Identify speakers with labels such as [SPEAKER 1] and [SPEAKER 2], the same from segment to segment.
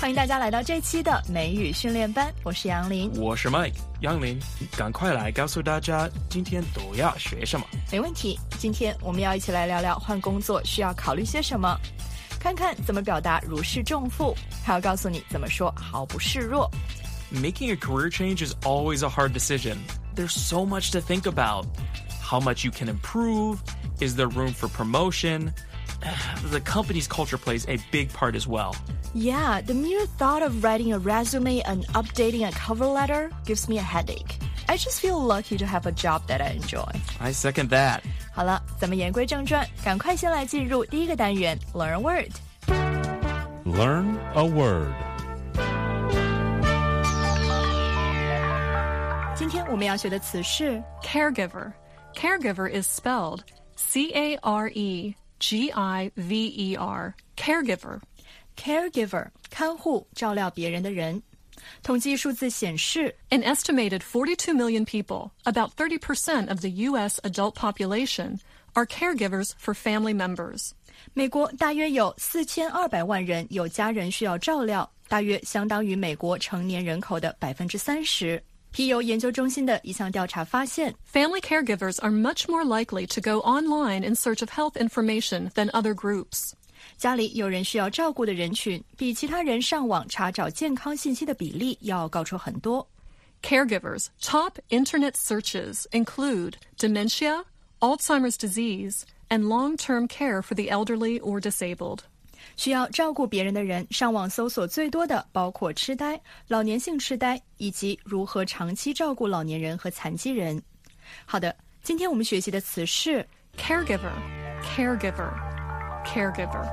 [SPEAKER 1] 欢迎大家来到这期的美语训练班，我是杨林，
[SPEAKER 2] 我是 Mike。杨林，赶快来告诉大家今天都要学什么。
[SPEAKER 1] 没问题，今天我们要一起来聊聊换工作需要考虑些什么，看看怎么表达如释重负，还要告诉你怎么说毫不示弱。
[SPEAKER 2] Making a career change is always a hard decision. There's so much to think about. How much you can improve? Is there room for promotion? The company's culture plays a big part as well.
[SPEAKER 1] Yeah, the mere thought of writing a resume and updating a cover letter gives me a headache. I just feel lucky to have a job that I enjoy.
[SPEAKER 2] I second that.
[SPEAKER 1] 好了，咱们言归正传，赶快先来进入第一个单元 Learn a Word.
[SPEAKER 3] Learn a word.
[SPEAKER 1] 今天我们要学的词是
[SPEAKER 4] Caregiver. Caregiver is spelled C-A-R-E-G-I-V-E-R. Caregiver.
[SPEAKER 1] Caregiver, 看护，照料别人的人。统计数字显示
[SPEAKER 4] An estimated 42 million people, about 30% of the U.S. adult population, are caregivers for family members.
[SPEAKER 1] 美国大约有4200万人有家人需要照料，大约相当于美国成年人口的30%。皮尤研究中心的一项调查发现
[SPEAKER 4] Family caregivers are much more likely to go online in search of health information than other groups.
[SPEAKER 1] 家里有人需要照顾的人群，比其他人上网查找健康信息的比例要高出很多。
[SPEAKER 4] Caregivers' top internet searches include dementia, Alzheimer's disease, and long-term care for the elderly or disabled.
[SPEAKER 1] 需要照顾别人的人上网搜索最多的包括痴呆、老年性痴呆以及如何长期照顾老年人和残疾人。好的，今天我们学习的词是
[SPEAKER 4] Caregiver, caregiver, caregiver.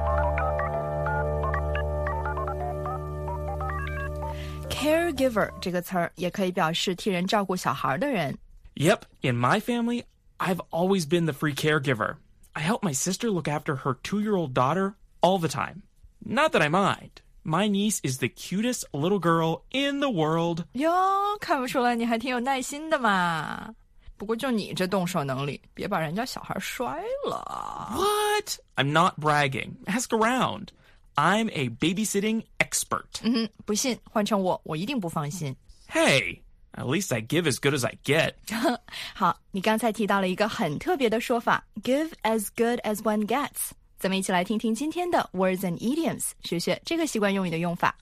[SPEAKER 1] Caregiver 这个词儿也可以表示替人照顾小孩的人。
[SPEAKER 2] Yep, in my family, I've always been the free caregiver. I help my sister look after her 2-year-old daughter all the time. Not that I mind. My niece is the cutest little girl in the world.
[SPEAKER 1] 哟，看不出来你还挺有耐心的嘛。不过就你这动手能力，别把人家小孩摔了。
[SPEAKER 2] What? I'm not bragging. Ask around. I'm a babysitting expert.
[SPEAKER 1] 不信，换成我一定不放心。
[SPEAKER 2] Hey, at least I give as good as I get.
[SPEAKER 1] 好，你刚才提到了一个很特别的说法 Give as good as one gets。咱们一起来听听今天的 Words and Idioms， 学学这个习惯用语的用法。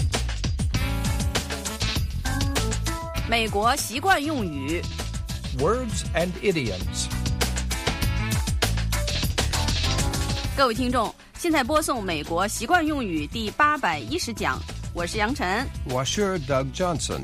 [SPEAKER 5] 美国习惯用语
[SPEAKER 6] Words and idioms.
[SPEAKER 5] 各位听众，现在播送美国习惯用语第810讲，我是杨晨，
[SPEAKER 6] 我是 Doug Johnson.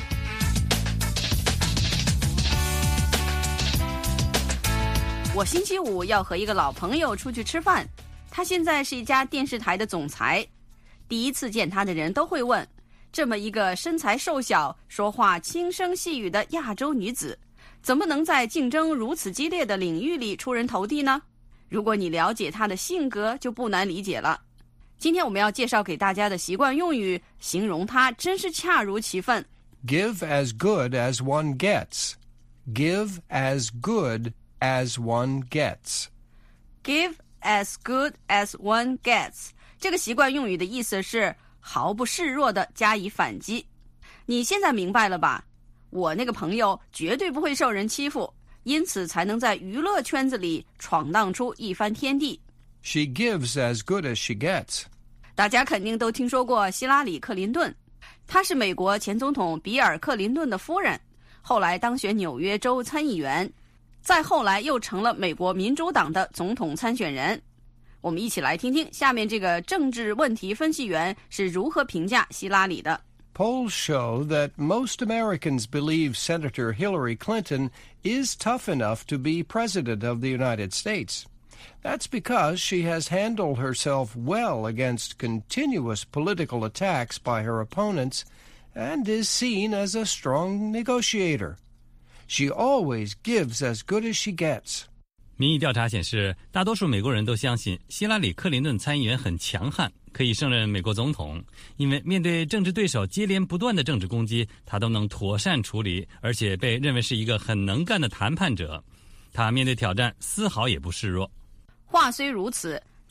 [SPEAKER 5] 我星期五要和一个老朋友出去吃饭，他现在是一家电视台的总裁。第一次见他的人都会问，这么一个身材瘦小、说话轻声细语的亚洲女子，怎么能在竞争如此激烈的领域里出人头地呢？如果你了解她的性格，就不难理解了。今天我们要介绍给大家的习惯用语，形容她真是恰如其分。
[SPEAKER 6] Give as good as one gets. Give as good as one gets.
[SPEAKER 5] Give as good as one gets. 这个习惯用语的意思是毫不示弱地加以反击。你现在明白了吧？我那个朋友绝对不会受人欺负，因此才能在娱乐圈子里闯荡出一番天地。
[SPEAKER 6] She gives as good as she gets.
[SPEAKER 5] 大家肯定都听说过希拉里·克林顿，她是美国前总统比尔·克林顿的夫人，后来当选纽约州参议员，再后来又成了美国民主党的总统参选人。我们一起来听听下面这个政治问题分析员是如何评价希拉里的。
[SPEAKER 6] Polls show that most Americans believe Senator Hillary Clinton is tough enough to be president of the United States. That's because she has handled herself well against continuous political attacks by her opponents and is seen as a strong negotiator. She always gives as good as she gets.
[SPEAKER 3] 民意调查显示，大多数美国人都相信希拉里·克林顿参议员很强悍，可以胜任美国总统，因为面对政治对手接连不断的政治攻击，他都能妥善处理，而且被认为是一个很能干的谈判者。他面对挑战丝毫也不示弱。
[SPEAKER 5] 话虽如此，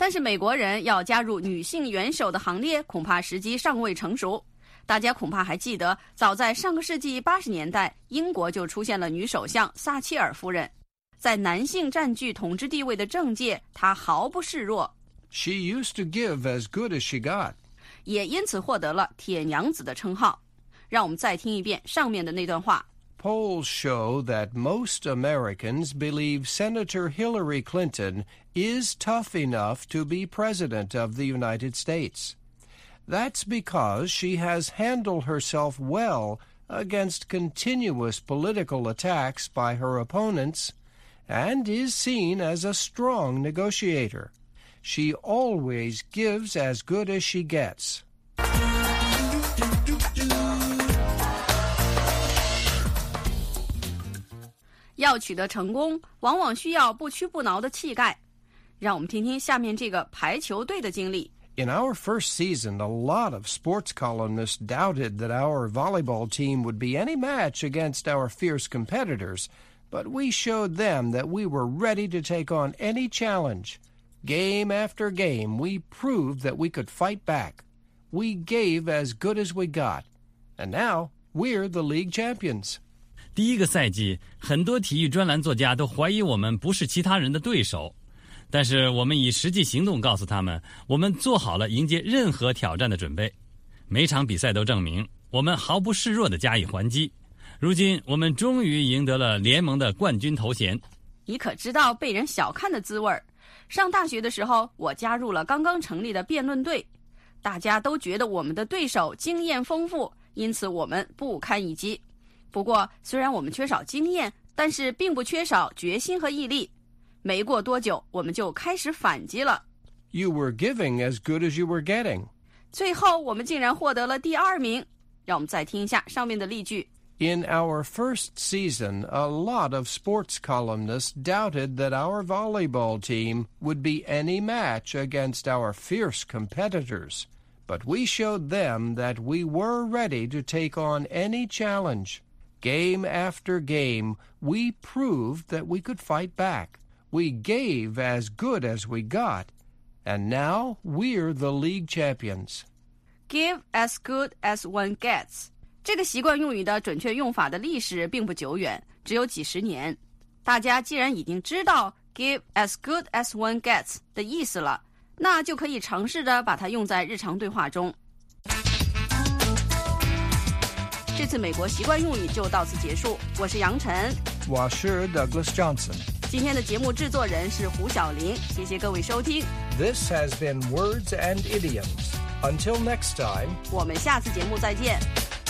[SPEAKER 5] 但是美国人要加入女性元首的行列，恐怕时机尚未成熟。大家恐怕还记得，早在上个世纪80年代，英国就出现了女首相撒切尔夫人。在男性占据统治地位的政界，她毫不示弱。
[SPEAKER 6] She used to give as good as she got.
[SPEAKER 5] 也因此获得了铁娘子的称号。让我们再听一遍上面的那段话。
[SPEAKER 6] Polls show that most Americans believe Senator Hillary Clinton is tough enough to be president of the United States. That's because she has handled herself well against continuous political attacks by her opponents and is seen as a strong negotiator. She always gives as good as she gets.
[SPEAKER 5] 要取得成功，往往需要不屈不挠的气概。让我们听听下面这个排球队的经历。
[SPEAKER 6] In our first season, a lot of sports columnists doubted that our volleyball team would be any match against our fierce competitors, but we showed them that we were ready to take on any challenge. Game after game, we proved that we could fight back. We gave as good as we got. And now, we're the league champions.
[SPEAKER 3] 第一个赛季，很多体育专栏作家都怀疑我们不是其他人的对手，但是我们以实际行动告诉他们，我们做好了迎接任何挑战的准备。每场比赛都证明，我们毫不示弱地加以还击。如今，我们终于赢得了联盟的冠军头衔。
[SPEAKER 5] 你可知道被人小看的滋味？上大学的时候，我加入了刚刚成立的辩论队，大家都觉得我们的对手经验丰富，因此我们不堪一击。不过，虽然我们缺少经验，但是并不缺少决心和毅力。没过多久，我们就开始反击了。
[SPEAKER 6] You were giving as good as you were getting.
[SPEAKER 5] 最后，我们竟然获得了第2名。让我们再听一下上面的例句。
[SPEAKER 6] In our first season, a lot of sports columnists doubted that our volleyball team would be any match against our fierce competitors, but we showed them that we were ready to take on any challenge. Game after game, we proved that we could fight back. We gave as good as we got, and now we're the league champions.
[SPEAKER 5] Give as good as one gets. 这个习惯用语的准确用法的历史并不久远，只有几十年。大家既然已经知道 give as good as one gets 的意思了，那就可以尝试着把它用在日常对话中。这次美国习惯用语就到此结束。我是杨晨，
[SPEAKER 6] 我是 Douglas Johnson。
[SPEAKER 5] 今天的节目制作人是胡小玲，谢谢各位收听。
[SPEAKER 6] This has been Words and Idioms. Until next time,
[SPEAKER 5] 我们下次节目再见。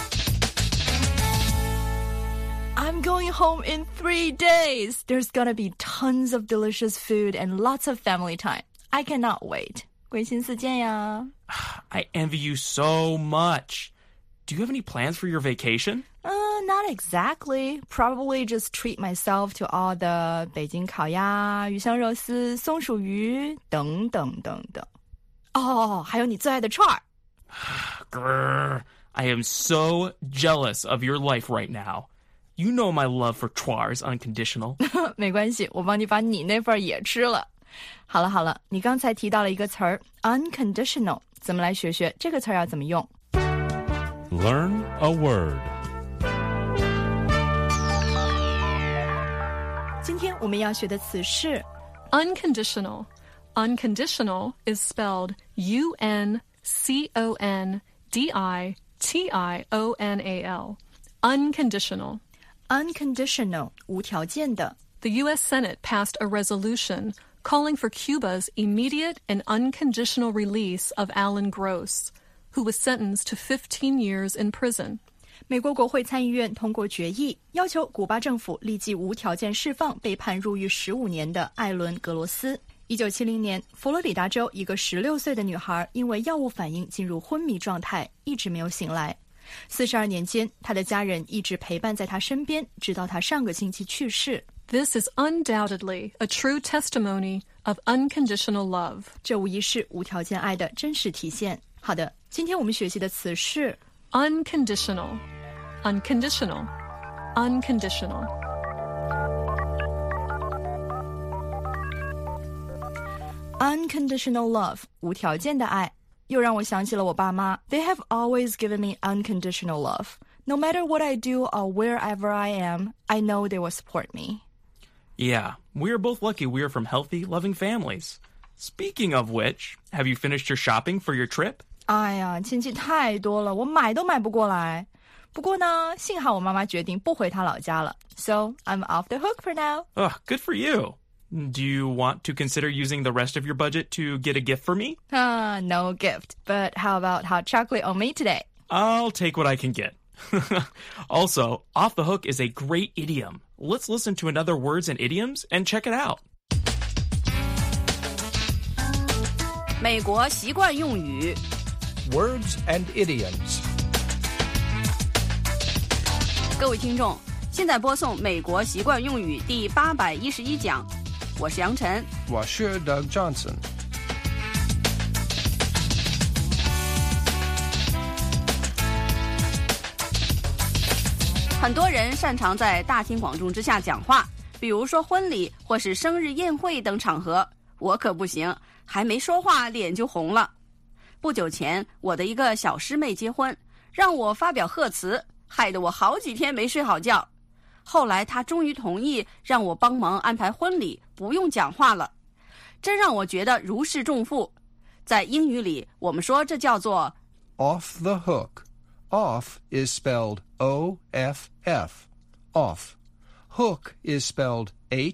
[SPEAKER 1] I'm going home in 3 days. There's gonna be tons of delicious food and lots of family time. I cannot wait. 归心似箭呀。
[SPEAKER 2] I envy you so much. Do you have any plans for your vacation?
[SPEAKER 1] Not exactly. Probably just treat myself to all the 北京烤鸭、鱼香肉丝、松鼠鱼等等等等。哦，还有你最爱的串儿。
[SPEAKER 2] Grr, I am so jealous of your life right now. You know my love for Chua is unconditional.
[SPEAKER 1] 没关系，我帮你把你那份也吃了。好了好了，你刚才提到了一个词儿 unconditional， 咱们来学学这个词儿要怎么用。
[SPEAKER 7] Learn a word.
[SPEAKER 1] 今天我们要学的词是
[SPEAKER 4] Unconditional. Unconditional is spelled UNCONDITIONAL. Unconditional.
[SPEAKER 1] unconditional 无条件的。
[SPEAKER 4] The U.S. Senate passed a resolution calling for Cuba's immediate and unconditional release of Alan Gross, who was sentenced to 15 years in prison.
[SPEAKER 1] 美国国会参议院通过决议，要求古巴政府立即无条件释放被判入狱15年的艾伦·格罗斯。1970年，佛罗里达州一个16岁的女孩因为药物反应进入昏迷状态，一直没有醒来。42年间，她的家人一直陪伴在她身边，直到她上个星期去世。
[SPEAKER 4] This is undoubtedly a true testimony of unconditional love.
[SPEAKER 1] 这无疑是无条件爱的真实体现。好的，今天我们学习的词是
[SPEAKER 4] unconditional, unconditional, unconditional.
[SPEAKER 1] Unconditional love, 无条件的爱，又让我想起了我爸妈。They have always given me unconditional love. No matter what I do or wherever I am, I know they will support me.
[SPEAKER 2] Yeah, we are both lucky we are from healthy, loving families. Speaking of which, have you finished your shopping for your trip?
[SPEAKER 1] 哎呀，亲戚太多了，我买都买不过来。不过呢，幸好我妈妈决定不回她老家了。So, I'm off the hook for now.
[SPEAKER 2] Ugh, good for you. Do you want to consider using the rest of your budget to get a gift for me?
[SPEAKER 1] No gift. But how about hot chocolate on me today?
[SPEAKER 2] I'll take what I can get. Also, off the hook is a great idiom. Let's listen to another words and idioms and check it out.
[SPEAKER 5] 美国习惯用语
[SPEAKER 6] Words and idioms.
[SPEAKER 5] 各位听众，现在播送美国习惯用语第811讲，我是杨晨。
[SPEAKER 6] 我是 Doug Johnson.
[SPEAKER 5] 很多人擅长在大庭广众之下讲话，比如说婚礼或是生日宴会等场合。我可不行，还没说话脸就红了。不久前，我的一个小师妹结婚，让我发表贺词，害得我好几天没睡好觉。后来她终于同意让我帮忙安排婚礼，不用讲话了，真让我觉得如释重负。在英语里，我们说这叫做
[SPEAKER 6] Off the hook. Off is spelled O-F-F. Off. Hook is spelled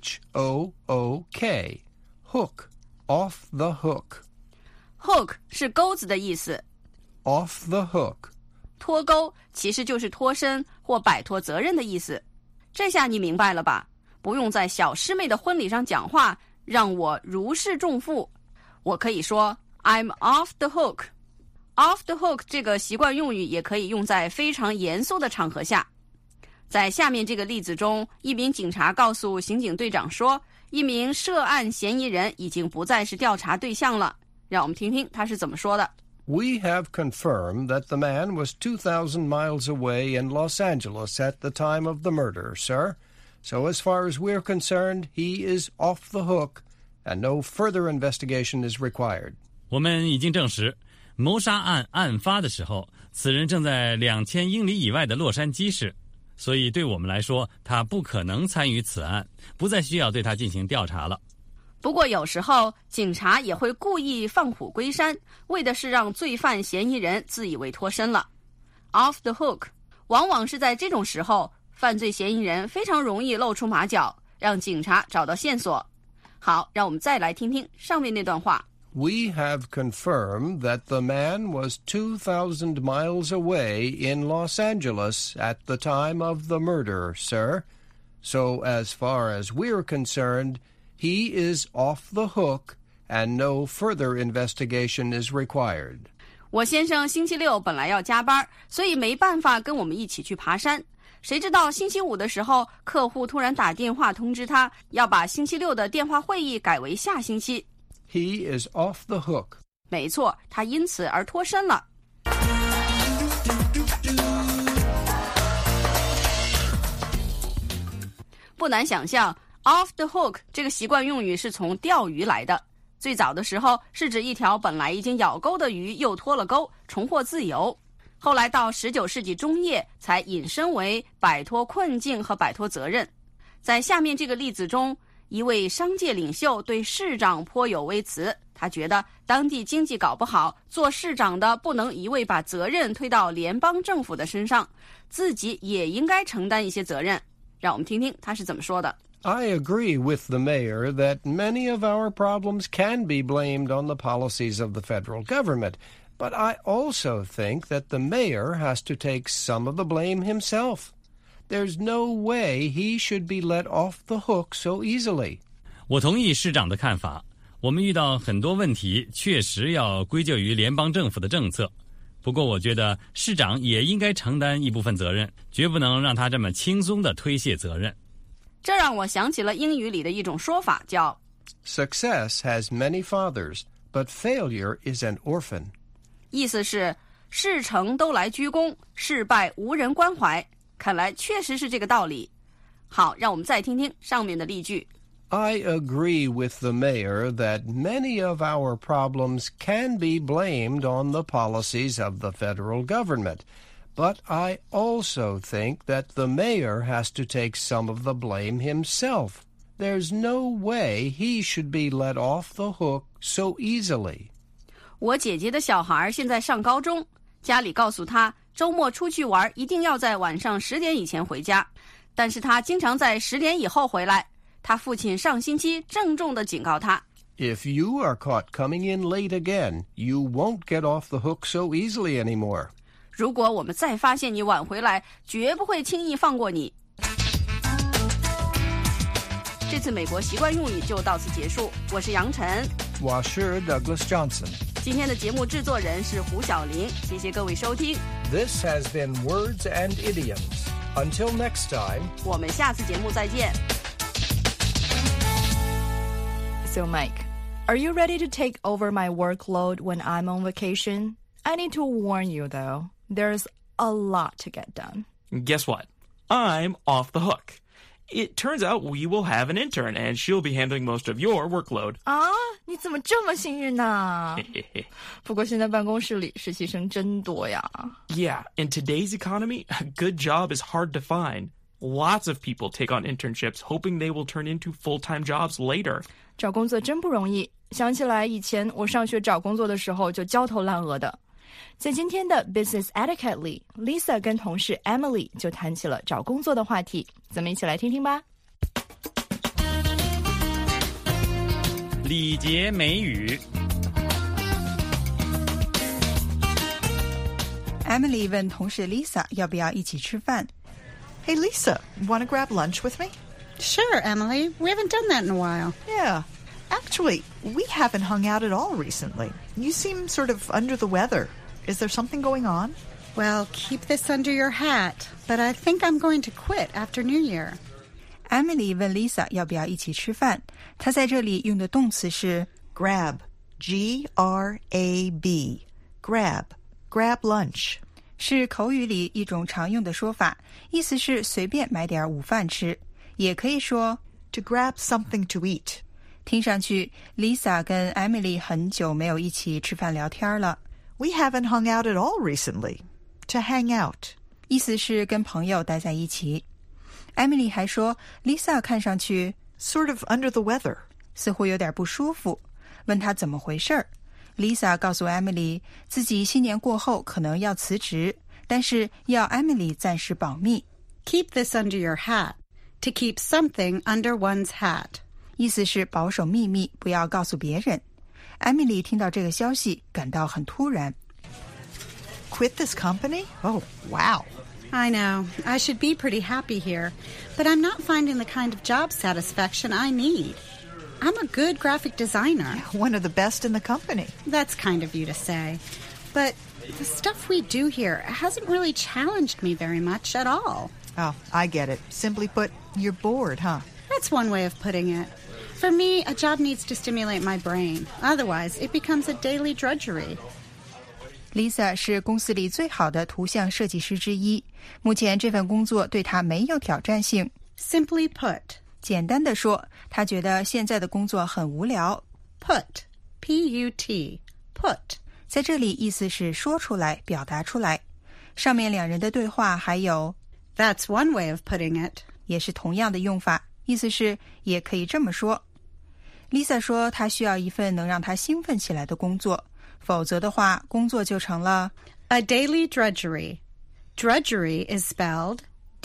[SPEAKER 6] H-O-O-K. Hook. Off the hook.
[SPEAKER 5] hook 是钩子的意思。
[SPEAKER 6] Off the hook.
[SPEAKER 5] 脱钩其实就是脱身或摆脱责任的意思。这下你明白了吧？不用在小师妹的婚礼上讲话，让我如释重负。我可以说 I'm off the hook。Off the hook 这个习惯用语也可以用在非常严肃的场合下。在下面这个例子中，一名警察告诉刑警队长说，一名涉案嫌疑人已经不再是调查对象了。让我们听听他是怎么说的。
[SPEAKER 6] We have confirmed that the man was 2,000 miles away in Los Angeles at the time of the murder, sir. So as far as we're concerned, he is off the hook, and no further investigation is required.
[SPEAKER 3] 我们已经证实，谋杀案案发的时候，此人正在2000英里以外的洛杉矶市，所以对我们来说，他不可能参与此案，不再需要对他进行调查了。
[SPEAKER 5] 不过有时候警察也会故意放虎归山，为的是让罪犯嫌疑人自以为脱身了。Off the hook 往往是在这种时候，犯罪嫌疑人非常容易露出马脚，让警察找到线索。好，让我们再来听听上面那段话。
[SPEAKER 6] We have confirmed that the man was 2,000 miles away in Los Angeles at the time of the murder, sir. So as far as we're concerned, he is off the hook, and no further investigation is required.
[SPEAKER 5] 我先生星期六本来要加班，所以没办法跟我们一起去爬山。谁知道星期五的时候，客户突然打电话通知他，要把星期六的电话会议改为下星期。
[SPEAKER 6] He is off the hook.
[SPEAKER 5] 没错，他因此而脱身了。不难想象 off the hook 这个习惯用语是从钓鱼来的。最早的时候是指一条本来已经咬钩的鱼又脱了钩，重获自由。后来到19世纪中叶才引申为摆脱困境和摆脱责任。在下面这个例子中，一位商界领袖对市长颇有微词，他觉得当地经济搞不好，做市长的不能一味把责任推到联邦政府的身上，自己也应该承担一些责任。让我们听听他是怎么说的。
[SPEAKER 6] I agree with the mayor that many of our problems can be blamed on the policies of the federal government, but I also think that the mayor has to take some of the blame himself. There's no way he should be let off the hook so easily.
[SPEAKER 3] 我同意市长的看法，我们遇到很多问题，确实要归咎于联邦政府的政策。不过我觉得市长也应该承担一部分责任，绝不能让他这么轻松地推卸责任。
[SPEAKER 5] 这让我想起了英语里的一种说法，叫
[SPEAKER 6] Success has many fathers, but failure is an orphan.
[SPEAKER 5] 意思是事成都来鞠躬，事败无人关怀。看来确实是这个道理。好，让我们再听听上面的例句。
[SPEAKER 6] I agree with the mayor that many of our problems can be blamed on the policies of the federal government, but I also think that the mayor has to take some of the blame himself. There's no way he should be let off the hook so easily.
[SPEAKER 5] 我姐姐的小孩现在上高中，家里告诉他周末出去玩一定要在晚上10点以前回家，但是他经常在10点以后回来。他父亲上星期郑重地警告他
[SPEAKER 6] If you are caught coming in late again, you won't get off the hook so easily anymore.
[SPEAKER 5] 如果我们再发现你晚回来，绝不会轻易放过你。这次美国习惯用语就到此结束，我是杨晨，
[SPEAKER 6] 我是 Douglas Johnson.
[SPEAKER 5] 今天的节目制作人是胡小玲，谢谢各位收听。
[SPEAKER 6] This has been Words and Idioms. Until next time,
[SPEAKER 5] 我们下次节目再见。
[SPEAKER 1] So, Mike, are you ready to take over my workload when I'm on vacation? I need to warn you, though. There's a lot to get done.
[SPEAKER 2] Guess what? I'm off the hook. It turns out we will have an intern, and she'll be handling most of your workload.
[SPEAKER 1] 啊，你怎么这么幸运呢？不过现在办公室里实习生真多呀。
[SPEAKER 2] Yeah, in today's economy, a good job is hard to find. Lots of people take on internships hoping they will turn into full-time jobs later.
[SPEAKER 1] 找工作真不容易，想起来以前我上学找工作的时候就焦头烂额的。在今天的 Business Etiquette 里 Lisa 跟同事 Emily 就谈起了找工作的话题，咱们一起来听听吧。
[SPEAKER 3] 礼节美语。
[SPEAKER 8] Emily 问同事 Lisa 要不要一起吃饭。
[SPEAKER 9] Hey, Lisa, want to grab lunch with me?
[SPEAKER 10] Sure, Emily. We haven't done that in a while.
[SPEAKER 9] Yeah. Actually, we haven't hung out at all recently. You seem sort of under the weather. Is there something going on?
[SPEAKER 10] Well, keep this under your hat. But I think I'm going to quit after New Year.
[SPEAKER 8] Emily 问 Lisa 要不要一起吃饭。她在这里用的动词是 grab, G-R-A-B, grab lunch. 是口语里一种常用的说法，意思是随便买点午饭吃，也可以说
[SPEAKER 9] to grab something to eat.
[SPEAKER 8] 听上去 Lisa 跟 Emily 很久没有一起吃饭聊天了。
[SPEAKER 9] We haven't hung out at all recently. To hang out.
[SPEAKER 8] 意思是跟朋友待在一起。Emily 还说 Lisa 看上去
[SPEAKER 9] sort of under the weather.
[SPEAKER 8] 似乎有点不舒服，问她怎么回事儿。Lisa 告诉 Emily 自己新年过后可能要辞职，但是要 Emily 暂时保密。
[SPEAKER 10] Keep this under your hat. To keep something under one's hat.
[SPEAKER 8] 意思是保守秘密，不要告诉别人。Emily 听到这个消息感到很突然。
[SPEAKER 9] Quit this company? Oh, wow.
[SPEAKER 10] I know. I should be pretty happy here, but I'm not finding the kind of job satisfaction I need. I'm a good graphic designer.
[SPEAKER 9] One of the best in the company.
[SPEAKER 10] That's kind of you to say. But the stuff we do here hasn't really challenged me very much at all.
[SPEAKER 9] Oh, I get it. Simply put, you're bored, huh?
[SPEAKER 10] That's one way of putting it. For me, a job needs to stimulate my brain. Otherwise, it becomes a daily drudgery.
[SPEAKER 8] Lisa 是公司里最好的图像设计师之一，目前这份工作对她没有挑战性。
[SPEAKER 10] Simply put.
[SPEAKER 8] 简单的说，她觉得现在的工作很无聊。
[SPEAKER 10] Put, P-U-T, put.
[SPEAKER 8] 在这里意思是说出来，表达出来。上面两人的对话还有
[SPEAKER 10] That's one way of putting it.
[SPEAKER 8] 也是同样的用法，意思是也可以这么说。Lisa 说她需要一份能让她兴奋起来的工作，否则的话工作就成了
[SPEAKER 10] a daily drudgery. Drudgery is spelled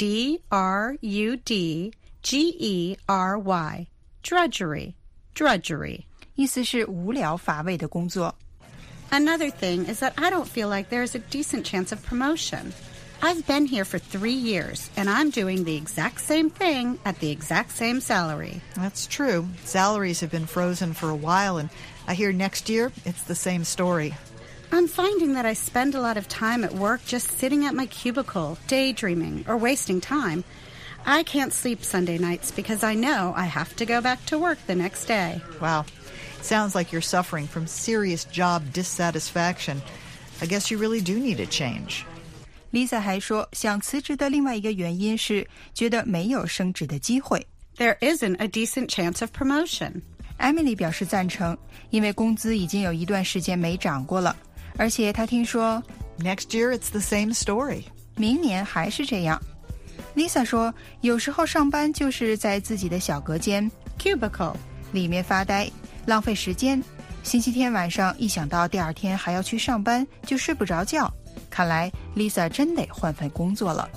[SPEAKER 10] D-R-U-D-G-E-R-Y. Drudgery, drudgery.
[SPEAKER 8] 意思是无聊乏味的工作。
[SPEAKER 10] Another thing is that I don't feel like there's a decent chance of promotion. I've been here for 3 years, and I'm doing the exact same thing at the exact same salary.
[SPEAKER 9] That's true. Salaries have been frozen for a while, and I hear next year it's the same story.
[SPEAKER 10] I'm finding that I spend a lot of time at work just sitting at my cubicle, daydreaming, or wasting time. I can't sleep Sunday nights because I know I have to go back to work the next day.
[SPEAKER 9] Wow. Sounds like you're suffering from serious job dissatisfaction. I guess you really do need a change.
[SPEAKER 8] Lisa 还说，想辞职的另外一个原因是觉得没有升职的机会。
[SPEAKER 10] There isn't a decent chance of promotion.
[SPEAKER 8] Emily 表示赞成，因为工资已经有一段时间没涨过了，而且她听说
[SPEAKER 9] Next year, it's the same story.
[SPEAKER 8] 明年还是这样。Lisa 说，有时候上班就是在自己的小隔间
[SPEAKER 10] Cubicle.
[SPEAKER 8] 里面发呆，浪费时间。星期天晚上一想到第二天还要去上班，就睡不着觉。看来 Lisa 真得换份工作了。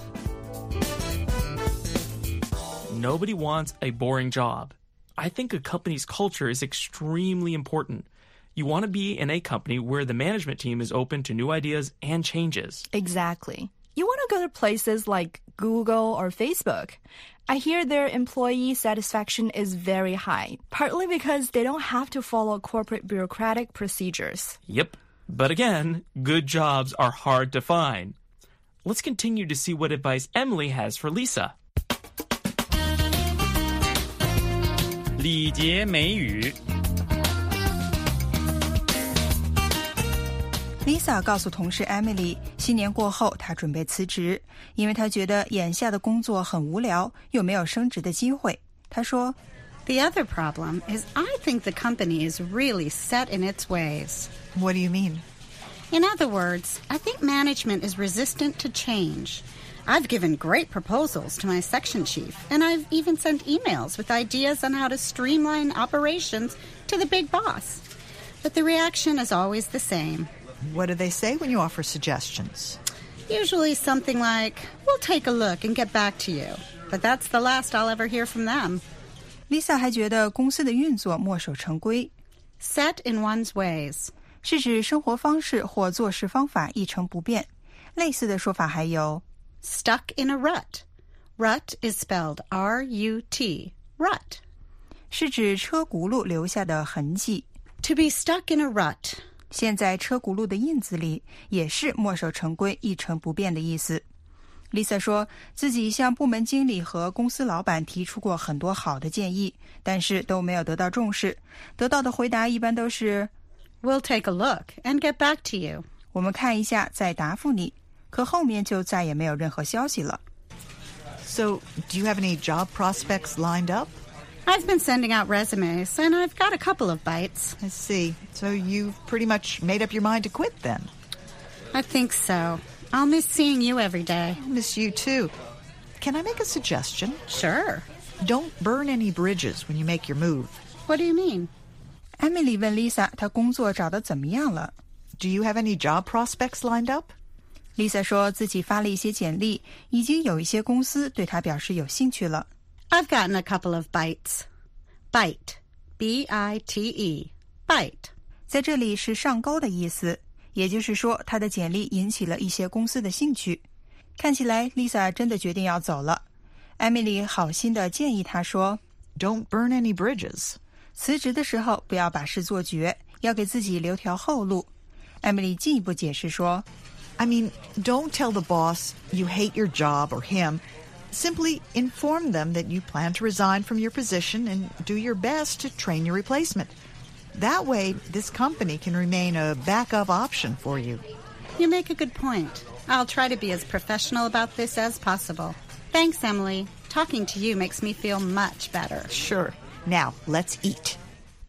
[SPEAKER 2] Nobody wants a boring job. I think a company's culture is extremely important. You want to be in a company where the management team is open to new ideas and changes.
[SPEAKER 1] Exactly. You want to go to places like Google or Facebook. I hear their employee satisfaction is very high, partly because they don't have to follow corporate bureaucratic procedures.
[SPEAKER 2] Yep. But again, good jobs are hard to find. Let's continue to see what advice Emily has for Lisa.
[SPEAKER 3] 礼节美语。
[SPEAKER 8] Lisa 告诉同事 Emily， 新年过后她准备辞职，因为她觉得眼下的工作很无聊，又没有升职的机会。她说
[SPEAKER 10] The other problem is I think the company is really set in its ways.
[SPEAKER 9] What do you mean?
[SPEAKER 10] In other words, I think management is resistant to change. I've given great proposals to my section chief, and I've even sent emails with ideas on how to streamline operations to the big boss. But the reaction is always the same.
[SPEAKER 9] What do they say when you offer suggestions?
[SPEAKER 10] Usually something like, we'll take a look and get back to you. But that's the last I'll ever hear from them.
[SPEAKER 8] Lisa 还觉得公司的运作墨守成规。
[SPEAKER 10] Set in one's ways.
[SPEAKER 8] 是指生活方式或做事方法一成不变。类似的说法还有
[SPEAKER 10] Stuck in a rut. Rut is spelled R-U-T. Rut.
[SPEAKER 8] 是指车轱辘留下的痕迹。
[SPEAKER 10] To be stuck in a rut.
[SPEAKER 8] 现在车轱辘的印子里也是墨守成规一成不变的意思。Lisa 说自己向部门经理和公司老板提出过很多好的建议，但是都没有得到重视，得到的回答一般都是
[SPEAKER 10] We'll take a look and get back to you.
[SPEAKER 8] 我们看一下再答复你，可后面就再也没有任何消息了。
[SPEAKER 9] So, do you have any job prospects lined up?
[SPEAKER 10] I've been sending out resumes, and I've got a couple of bites.
[SPEAKER 9] I see. So you've pretty much made up your mind to quit then?
[SPEAKER 10] I think so. I'll miss seeing you every day.
[SPEAKER 9] I miss you too. Can I make a suggestion?
[SPEAKER 10] Sure.
[SPEAKER 9] Don't burn any bridges when you make your move.
[SPEAKER 10] What do you mean?
[SPEAKER 8] Emily 问 Lisa 她工作找得怎么样了。
[SPEAKER 9] Do you have any job prospects lined up?
[SPEAKER 8] Lisa 说自己发了一些简历，已经有一些公司对她表示有兴趣了。
[SPEAKER 10] I've gotten a couple of bites. Bite. B-I-T-E. Bite.
[SPEAKER 8] 在这里是上钩的意思，也就是说她的简历引起了一些公司的兴趣。看起来 Lisa 真的决定要走了。Emily 好心的建议她说
[SPEAKER 9] Don't burn any bridges.
[SPEAKER 8] 辞职的时候不要把事做绝，要给自己留条后路。Emily 进一步解释说
[SPEAKER 9] I mean, don't tell the boss you hate your job or him. Simply inform them that you plan to resign from your position and do your best to train your replacement. That way, this company can remain a backup option for you.
[SPEAKER 10] You make a good point. I'll try to be as professional about this as possible. Thanks, Emily. Talking to you makes me feel much better.
[SPEAKER 9] Sure. Now, let's eat.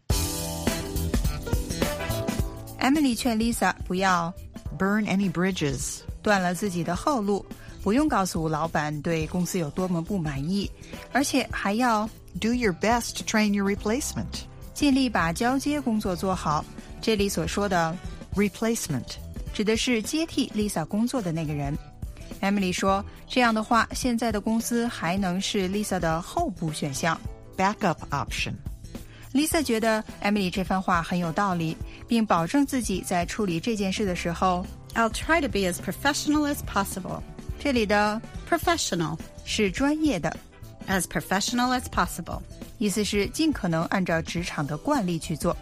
[SPEAKER 8] Emily 劝 Lisa 不要
[SPEAKER 9] burn any bridges.
[SPEAKER 8] 断了自己的后路，不用告诉老板对公司有多么不满意，而且还要
[SPEAKER 9] do your best to train your replacement.
[SPEAKER 8] 尽力把交接工作做好。这里所说的
[SPEAKER 9] replacement
[SPEAKER 8] 指的是接替 Lisa 工作的那个人。Emily 说，这样的话，现在的公司还能是 Lisa 的候补选项
[SPEAKER 9] backup option.
[SPEAKER 8] Lisa 觉得 Emily 这番话很有道理，并保证自己在处理这件事的时候
[SPEAKER 10] I'll try to be as professional as possible.
[SPEAKER 8] 这里的
[SPEAKER 10] professional
[SPEAKER 8] 是专业的
[SPEAKER 10] as professional as possible.
[SPEAKER 8] 意思是尽可能按照职场的惯例去做。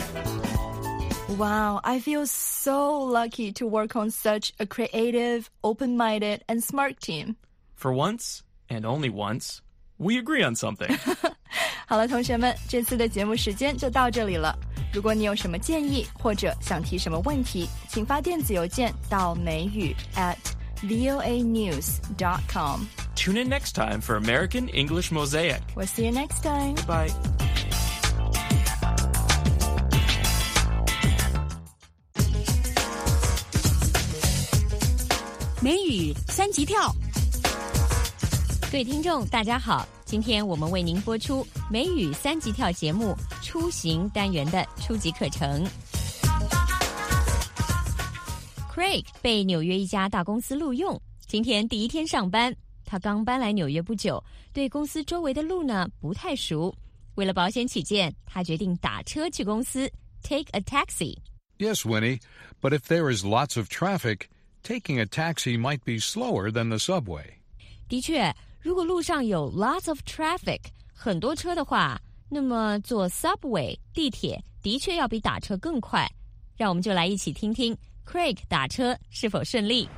[SPEAKER 1] Wow, I feel so lucky to work on such a creative, open-minded, and smart team.
[SPEAKER 2] For once, and only once, we agree on something.
[SPEAKER 1] 好了，同学们，这次的节目时间就到这里了。如果你有什么建议或者想提什么问题，请发电子邮件到美语@voanews.com。
[SPEAKER 2] Tune in next time for American English Mosaic.
[SPEAKER 1] We'll see you next time.
[SPEAKER 2] Bye.
[SPEAKER 11] 美语三级跳，
[SPEAKER 12] 各位听众大家好，今天我们为您播出美语三级跳节目出行单元的初级课程。Craig 被纽约一家大公司录用，今天第一天上班，他刚搬来纽约不久，对公司周围的路呢不太熟，为了保险起见，他决定打车去公司 take a taxi.
[SPEAKER 13] Yes, Winnie, but if there is lots of traffic,Taking a taxi might be slower than the subway.
[SPEAKER 12] 的确，如果路上有 lots of traffic 很多车的话，那么坐 subway 地铁的确要比打车更快。让我们就来一起听听 Craig 打车是否顺利。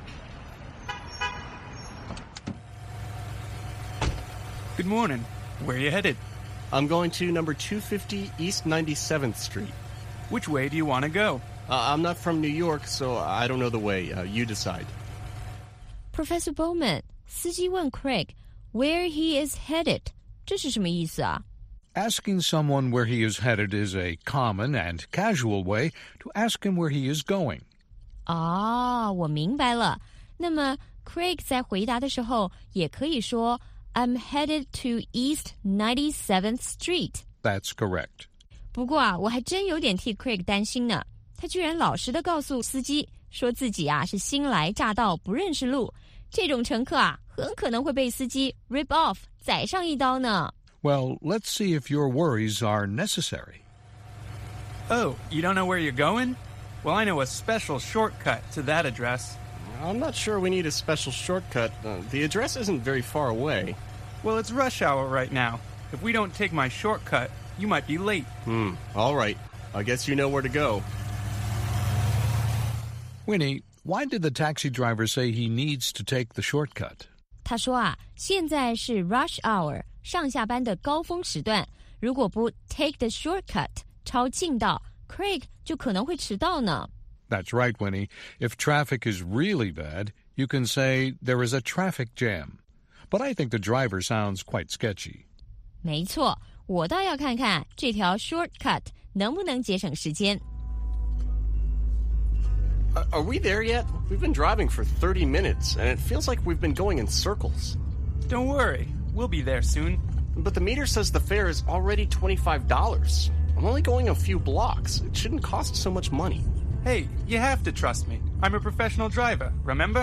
[SPEAKER 14] Good morning. Where are you headed?
[SPEAKER 15] I'm going to number 250 East 97th Street.
[SPEAKER 14] Which way do you want to go?I'm
[SPEAKER 15] not from New York, so I don't know the way. You decide.
[SPEAKER 12] Professor Bowman, 司机问 Craig where he is headed. 这是什么意思啊？
[SPEAKER 13] Asking someone where he is headed is a common and casual way to ask him where he is going.
[SPEAKER 12] 哦，我明白了。那么 Craig 在回答的时候也可以说 I'm headed to East 97th Street.
[SPEAKER 13] That's correct.
[SPEAKER 12] 不过啊，我还真有点替 Craig 担心呢。他居然老实地告诉司机，说自己啊是新来乍到，不认识路。这种乘客啊，很可能会被司机 rip off 宰上一刀呢。
[SPEAKER 13] Well, let's see if your worries are necessary.
[SPEAKER 14] Oh, you don't know where you're going? Well, I know a special shortcut to that address.
[SPEAKER 15] I'm not sure we need a special shortcut. The address isn't very far away.
[SPEAKER 14] Well, it's rush hour right now. If we don't take my shortcut, you might be late.
[SPEAKER 15] All right. I guess you know where to
[SPEAKER 13] go.Winnie, why did the taxi driver say he needs to take the shortcut?
[SPEAKER 12] 他说啊，现在是 rush hour 上下班的高峰时段，如果不 take the shortcut 抄近道 Craig 就可能会迟到呢。
[SPEAKER 13] That's right, Winnie. If traffic is really bad, you can say there is a traffic jam. But I think the driver sounds quite sketchy.
[SPEAKER 12] 没错，我倒要看看这条 shortcut 能不能节省时间。
[SPEAKER 15] Are we there yet? We've been driving for 30 minutes, and it feels like we've been going in circles.
[SPEAKER 14] Don't worry. We'll be there soon.
[SPEAKER 15] But the meter says the fare is already $25. I'm only going a few blocks. It shouldn't cost so much money.
[SPEAKER 14] Hey, you have to trust me. I'm a professional driver, remember?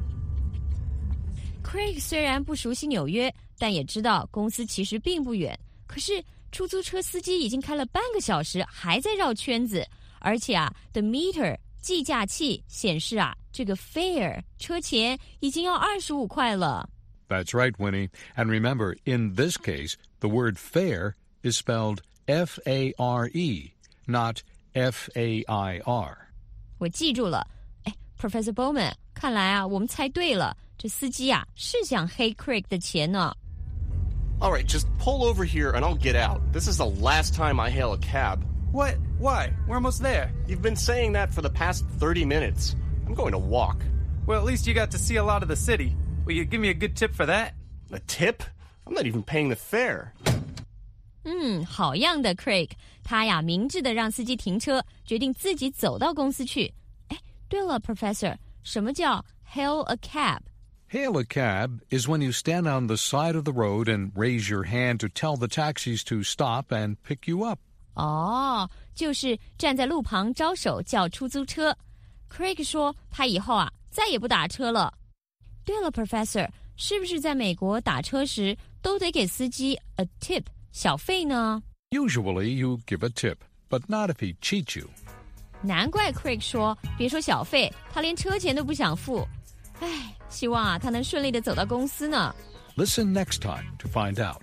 [SPEAKER 12] Craig 虽然不熟悉纽约，但也知道公司其实并不远。可是出租车司机已经开了半个小时，还在绕圈子，而且啊 ，the meter 计价器显示啊，这个 fare 车钱已经要25块了。
[SPEAKER 13] That's right, Winnie. And remember, in this case, the word fare is spelled F-A-R-E, not F-A-I-R.
[SPEAKER 12] 我记住了。哎 ，Professor Bowman， 看来啊，我们猜对了，这司机啊是想黑 Craig 的钱呢。
[SPEAKER 15] All right, just pull over here and I'll get out. This is the last time I hail a cab.What?
[SPEAKER 14] Why? We're almost there.
[SPEAKER 15] You've been saying that for the past 30 minutes. I'm going to walk.
[SPEAKER 14] Well, at least you got to see a lot of the city. Will you give me a good tip for that?
[SPEAKER 15] A tip? I'm not even paying the fare.
[SPEAKER 12] 好样的 Craig。他呀明智地让司机停车，决定自己走到公司去。哎，对了 Professor， 什么叫 hail a cab?Hail
[SPEAKER 13] a cab is when you stand on the side of the road and raise your hand to tell the taxis to stop and pick you up.
[SPEAKER 12] 哦，就是站在路旁招手叫出租车。Craig 说他以后啊再也不打车了。对了 Professor， 是不是在美国打车时都得给司机 a tip 小费呢？
[SPEAKER 13] Usually you give a tip, but not if he cheats you.
[SPEAKER 12] 难怪 Craig 说别说小费，他连车钱都不想付。唉，希望啊他能顺利地走到公司呢。
[SPEAKER 13] Listen next time to find out.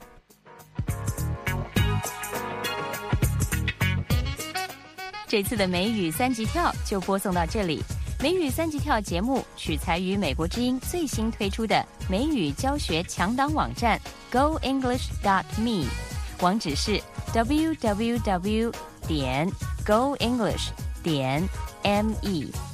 [SPEAKER 12] 这次的美语三级跳就播送到这里。美语三级跳节目取材于美国之音最新推出的美语教学强档网站 GoEnglish.me， 网址是 www.goenglish.me